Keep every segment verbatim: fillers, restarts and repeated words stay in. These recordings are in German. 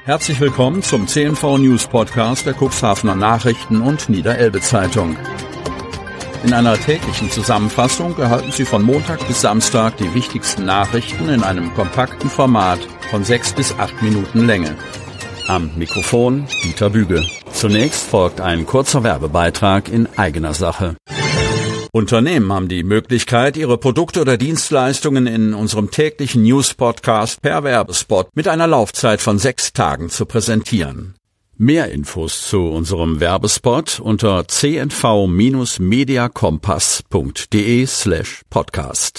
Herzlich willkommen zum C N V News Podcast der Cuxhavener Nachrichten und Niederelbe Zeitung. In einer täglichen Zusammenfassung erhalten Sie von Montag bis Samstag die wichtigsten Nachrichten in einem kompakten Format von sechs bis acht Minuten Länge. Am Mikrofon Dieter Büge. Zunächst folgt ein kurzer Werbebeitrag in eigener Sache. Unternehmen haben die Möglichkeit, ihre Produkte oder Dienstleistungen in unserem täglichen News-Podcast per Werbespot mit einer Laufzeit von sechs Tagen zu präsentieren. Mehr Infos zu unserem Werbespot unter c n v mediakompass punkt d e slash podcast.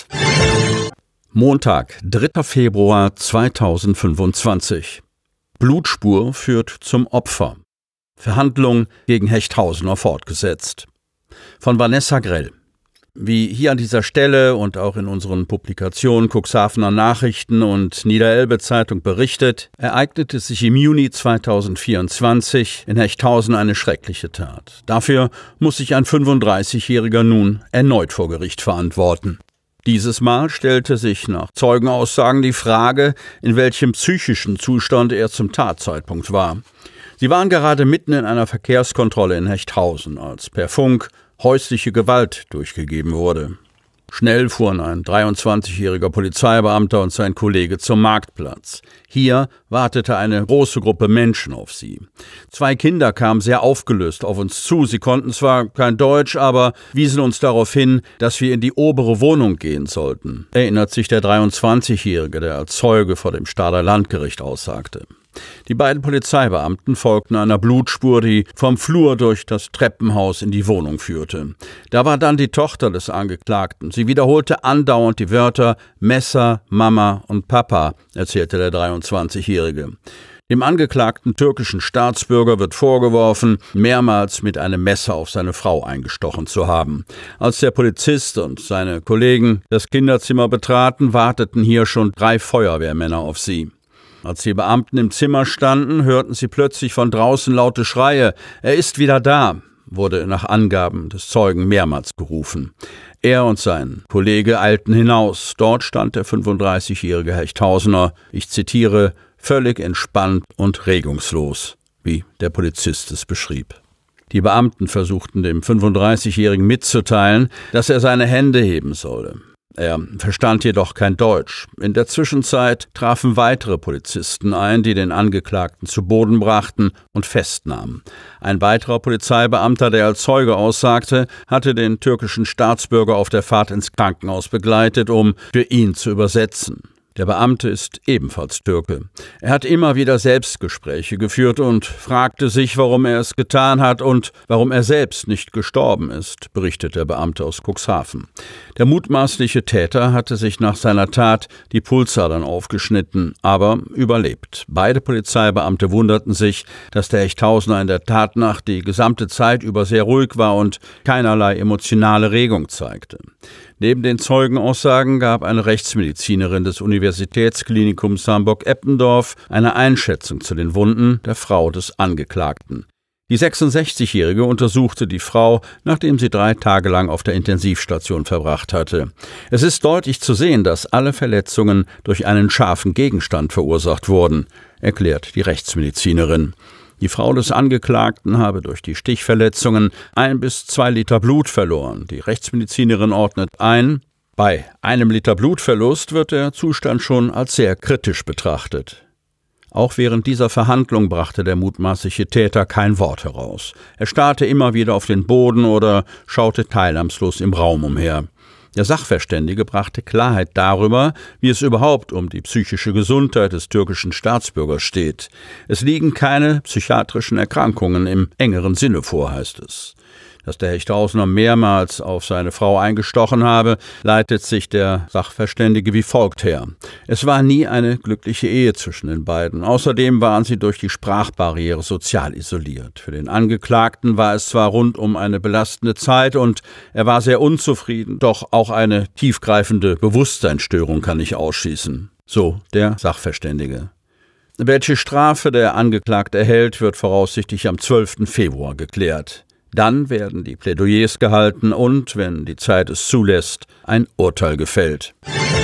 Montag, dritter Februar zweitausendfünfundzwanzig. Blutspur führt zum Opfer. Verhandlung gegen Hechthausener fortgesetzt. Von Vanessa Grell. Wie hier an dieser Stelle und auch in unseren Publikationen Cuxhavener Nachrichten und Niederelbe Zeitung berichtet, ereignete sich im Juni zweitausendvierundzwanzig in Hechthausen eine schreckliche Tat. Dafür muss sich ein fünfunddreißigjähriger nun erneut vor Gericht verantworten. Dieses Mal stellte sich nach Zeugenaussagen die Frage, in welchem psychischen Zustand er zum Tatzeitpunkt war. Sie waren gerade mitten in einer Verkehrskontrolle in Hechthausen, als per Funk häusliche Gewalt durchgegeben wurde. Schnell fuhren ein dreiundzwanzigjähriger Polizeibeamter und sein Kollege zum Marktplatz. Hier wartete eine große Gruppe Menschen auf sie. Zwei Kinder kamen sehr aufgelöst auf uns zu. Sie konnten zwar kein Deutsch, aber wiesen uns darauf hin, dass wir in die obere Wohnung gehen sollten, erinnert sich der dreiundzwanzigjährige, der als Zeuge vor dem Stahler Landgericht aussagte. Die beiden Polizeibeamten folgten einer Blutspur, die vom Flur durch das Treppenhaus in die Wohnung führte. Da war dann die Tochter des Angeklagten. Sie wiederholte andauernd die Wörter Messer, Mama und Papa, erzählte der dreiundzwanzigjährige. Dem angeklagten türkischen Staatsbürger wird vorgeworfen, mehrmals mit einem Messer auf seine Frau eingestochen zu haben. Als der Polizist und seine Kollegen das Kinderzimmer betraten, warteten hier schon drei Feuerwehrmänner auf sie. Als die Beamten im Zimmer standen, hörten sie plötzlich von draußen laute Schreie. »Er ist wieder da«, wurde nach Angaben des Zeugen mehrmals gerufen. Er und sein Kollege eilten hinaus. Dort stand der fünfunddreißigjährige Hechthausener, ich zitiere, völlig entspannt und regungslos, wie der Polizist es beschrieb. Die Beamten versuchten dem fünfunddreißigjährigen mitzuteilen, dass er seine Hände heben solle. Er verstand jedoch kein Deutsch. In der Zwischenzeit trafen weitere Polizisten ein, die den Angeklagten zu Boden brachten und festnahmen. Ein weiterer Polizeibeamter, der als Zeuge aussagte, hatte den türkischen Staatsbürger auf der Fahrt ins Krankenhaus begleitet, um für ihn zu übersetzen. Der Beamte ist ebenfalls Türke. Er hat immer wieder Selbstgespräche geführt und fragte sich, warum er es getan hat und warum er selbst nicht gestorben ist, berichtet der Beamte aus Cuxhaven. Der mutmaßliche Täter hatte sich nach seiner Tat die Pulsadern aufgeschnitten, aber überlebt. Beide Polizeibeamte wunderten sich, dass der Hechthausener in der Tatnacht die gesamte Zeit über sehr ruhig war und keinerlei emotionale Regung zeigte. Neben den Zeugenaussagen gab eine Rechtsmedizinerin des Universitätsklinikums Hamburg-Eppendorf eine Einschätzung zu den Wunden der Frau des Angeklagten. Die sechsundsechzigjährige untersuchte die Frau, nachdem sie drei Tage lang auf der Intensivstation verbracht hatte. Es ist deutlich zu sehen, dass alle Verletzungen durch einen scharfen Gegenstand verursacht wurden, erklärt die Rechtsmedizinerin. Die Frau des Angeklagten habe durch die Stichverletzungen ein bis zwei Liter Blut verloren. Die Rechtsmedizinerin ordnet ein, bei einem Liter Blutverlust wird der Zustand schon als sehr kritisch betrachtet. Auch während dieser Verhandlung brachte der mutmaßliche Täter kein Wort heraus. Er starrte immer wieder auf den Boden oder schaute teilnahmslos im Raum umher. Der Sachverständige brachte Klarheit darüber, wie es überhaupt um die psychische Gesundheit des türkischen Staatsbürgers steht. Es liegen keine psychiatrischen Erkrankungen im engeren Sinne vor, heißt es. Dass der Hechthausener mehrmals auf seine Frau eingestochen habe, leitet sich der Sachverständige wie folgt her. Es war nie eine glückliche Ehe zwischen den beiden. Außerdem waren sie durch die Sprachbarriere sozial isoliert. Für den Angeklagten war es zwar rundum eine belastende Zeit und er war sehr unzufrieden, doch auch eine tiefgreifende Bewusstseinsstörung kann ich ausschließen. So der Sachverständige. Welche Strafe der Angeklagte erhält, wird voraussichtlich am zwölften Februar geklärt. Dann werden die Plädoyers gehalten und, wenn die Zeit es zulässt, ein Urteil gefällt.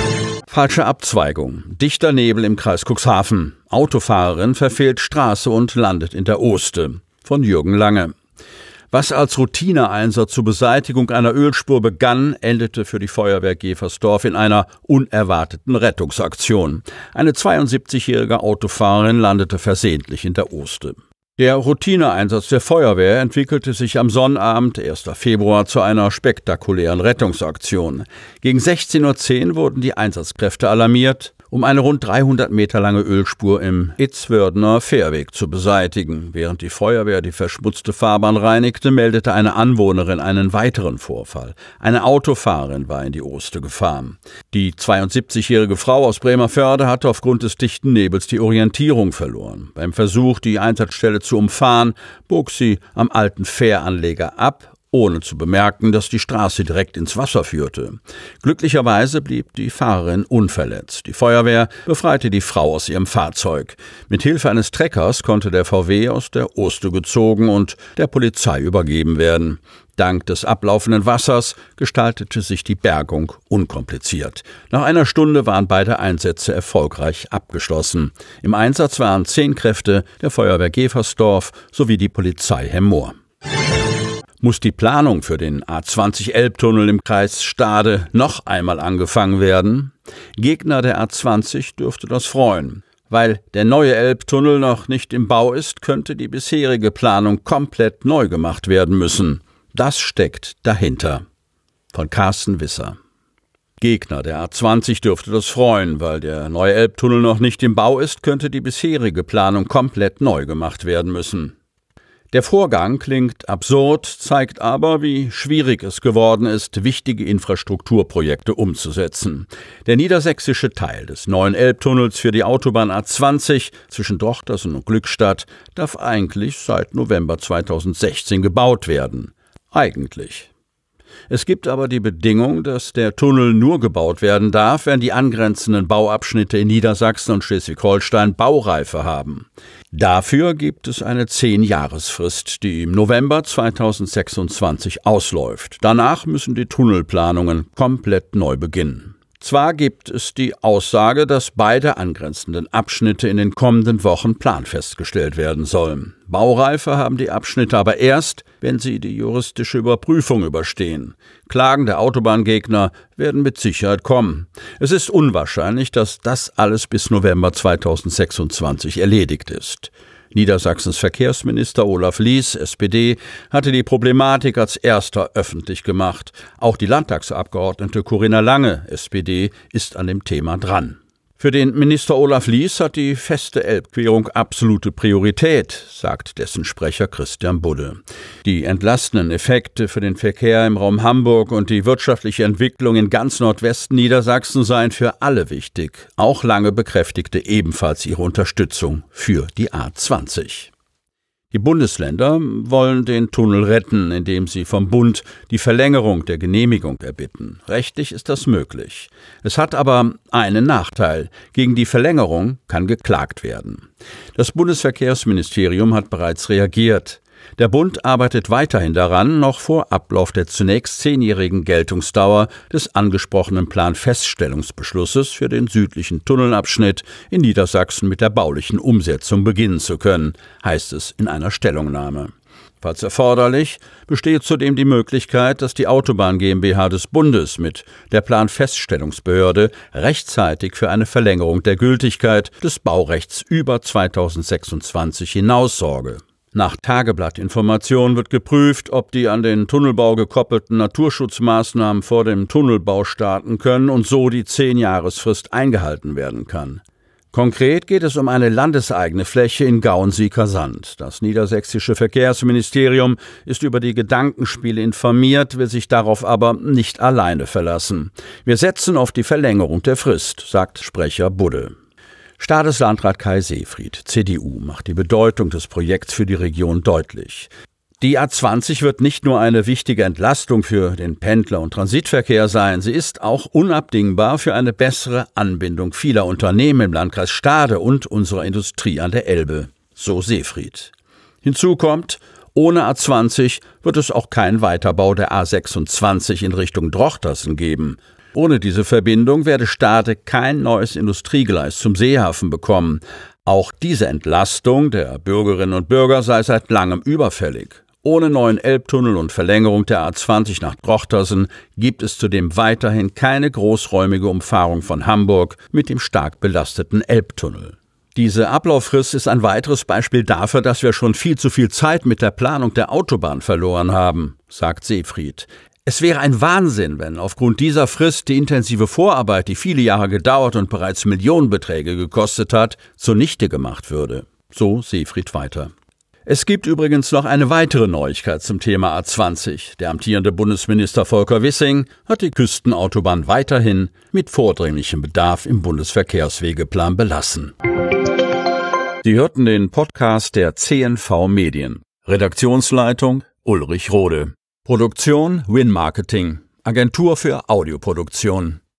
Falsche Abzweigung. Dichter Nebel im Kreis Cuxhaven. Autofahrerin verfehlt Straße und landet in der Oste. Von Jürgen Lange. Was als Routineeinsatz zur Beseitigung einer Ölspur begann, endete für die Feuerwehr Geversdorf in einer unerwarteten Rettungsaktion. Eine zweiundsiebzigjährige Autofahrerin landete versehentlich in der Oste. Der Routineeinsatz der Feuerwehr entwickelte sich am Sonnabend, ersten Februar, zu einer spektakulären Rettungsaktion. Gegen sechzehn Uhr zehn wurden die Einsatzkräfte alarmiert, um eine rund dreihundert Meter lange Ölspur im Itzwördener Fährweg zu beseitigen. Während die Feuerwehr die verschmutzte Fahrbahn reinigte, meldete eine Anwohnerin einen weiteren Vorfall. Eine Autofahrerin war in die Oste gefahren. Die zweiundsiebzigjährige Frau aus Bremervörde hatte aufgrund des dichten Nebels die Orientierung verloren. Beim Versuch, die Einsatzstelle zu umfahren, bog sie am alten Fähranleger ab, ohne zu bemerken, dass die Straße direkt ins Wasser führte. Glücklicherweise blieb die Fahrerin unverletzt. Die Feuerwehr befreite die Frau aus ihrem Fahrzeug. Mit Hilfe eines Treckers konnte der V W aus der Oste gezogen und der Polizei übergeben werden. Dank des ablaufenden Wassers gestaltete sich die Bergung unkompliziert. Nach einer Stunde waren beide Einsätze erfolgreich abgeschlossen. Im Einsatz waren zehn Kräfte der Feuerwehr Geversdorf sowie die Polizei Hemmoor. Muss die Planung für den A zwanzig Elbtunnel im Kreis Stade noch einmal angefangen werden? Gegner der A zwanzig dürfte das freuen. Weil der neue Elbtunnel noch nicht im Bau ist, könnte die bisherige Planung komplett neu gemacht werden müssen. Das steckt dahinter. Von Carsten Wisser. Gegner der A zwanzig dürfte das freuen. Weil der neue Elbtunnel noch nicht im Bau ist, könnte die bisherige Planung komplett neu gemacht werden müssen. Der Vorgang klingt absurd, zeigt aber, wie schwierig es geworden ist, wichtige Infrastrukturprojekte umzusetzen. Der niedersächsische Teil des neuen Elbtunnels für die Autobahn A zwanzig zwischen Drochtersen und Glückstadt darf eigentlich seit November zweitausendsechzehn gebaut werden. Eigentlich. Es gibt aber die Bedingung, dass der Tunnel nur gebaut werden darf, wenn die angrenzenden Bauabschnitte in Niedersachsen und Schleswig-Holstein Baureife haben. Dafür gibt es eine Zehn-Jahresfrist, die im November zweitausendsechsundzwanzig ausläuft. Danach müssen die Tunnelplanungen komplett neu beginnen. Zwar gibt es die Aussage, dass beide angrenzenden Abschnitte in den kommenden Wochen planfest gestellt werden sollen. Baureife haben die Abschnitte aber erst, wenn sie die juristische Überprüfung überstehen. Klagen der Autobahngegner werden mit Sicherheit kommen. Es ist unwahrscheinlich, dass das alles bis November zweitausendsechsundzwanzig erledigt ist. Niedersachsens Verkehrsminister Olaf Lies, S P D, hatte die Problematik als erster öffentlich gemacht. Auch die Landtagsabgeordnete Corinna Lange, S P D, ist an dem Thema dran. Für den Minister Olaf Lies hat die feste Elbquerung absolute Priorität, sagt dessen Sprecher Christian Budde. Die entlastenden Effekte für den Verkehr im Raum Hamburg und die wirtschaftliche Entwicklung in ganz Nordwesten Niedersachsen seien für alle wichtig. Auch Lange bekräftigte ebenfalls ihre Unterstützung für die A zwanzig. Die Bundesländer wollen den Tunnel retten, indem sie vom Bund die Verlängerung der Genehmigung erbitten. Rechtlich ist das möglich. Es hat aber einen Nachteil. Gegen die Verlängerung kann geklagt werden. Das Bundesverkehrsministerium hat bereits reagiert. Der Bund arbeitet weiterhin daran, noch vor Ablauf der zunächst zehnjährigen Geltungsdauer des angesprochenen Planfeststellungsbeschlusses für den südlichen Tunnelabschnitt in Niedersachsen mit der baulichen Umsetzung beginnen zu können, heißt es in einer Stellungnahme. Falls erforderlich, besteht zudem die Möglichkeit, dass die Autobahn GmbH des Bundes mit der Planfeststellungsbehörde rechtzeitig für eine Verlängerung der Gültigkeit des Baurechts über zweitausendsechsundzwanzig hinaus sorge. Nach Tageblattinformation wird geprüft, ob die an den Tunnelbau gekoppelten Naturschutzmaßnahmen vor dem Tunnelbau starten können und so die Zehn-Jahresfrist eingehalten werden kann. Konkret geht es um eine landeseigene Fläche in Gauensieker-Sand. Das niedersächsische Verkehrsministerium ist über die Gedankenspiele informiert, will sich darauf aber nicht alleine verlassen. Wir setzen auf die Verlängerung der Frist, sagt Sprecher Budde. Stadeslandrat Kai Seefried, C D U, macht die Bedeutung des Projekts für die Region deutlich. Die A zwanzig wird nicht nur eine wichtige Entlastung für den Pendler- und Transitverkehr sein, sie ist auch unabdingbar für eine bessere Anbindung vieler Unternehmen im Landkreis Stade und unserer Industrie an der Elbe, so Seefried. Hinzu kommt, ohne A zwanzig wird es auch keinen Weiterbau der A sechsundzwanzig in Richtung Drochtersen geben. Ohne diese Verbindung werde Stade kein neues Industriegleis zum Seehafen bekommen. Auch diese Entlastung der Bürgerinnen und Bürger sei seit langem überfällig. Ohne neuen Elbtunnel und Verlängerung der A zwanzig nach Drochtersen gibt es zudem weiterhin keine großräumige Umfahrung von Hamburg mit dem stark belasteten Elbtunnel. Diese Ablauffrist ist ein weiteres Beispiel dafür, dass wir schon viel zu viel Zeit mit der Planung der Autobahn verloren haben, sagt Seefried. Es wäre ein Wahnsinn, wenn aufgrund dieser Frist die intensive Vorarbeit, die viele Jahre gedauert und bereits Millionenbeträge gekostet hat, zunichte gemacht würde. So Seefried weiter. Es gibt übrigens noch eine weitere Neuigkeit zum Thema A zwanzig. Der amtierende Bundesminister Volker Wissing hat die Küstenautobahn weiterhin mit vordringlichem Bedarf im Bundesverkehrswegeplan belassen. Sie hörten den Podcast der C N V Medien. Redaktionsleitung Ulrich Rode. Produktion Win Marketing, Agentur für Audioproduktion.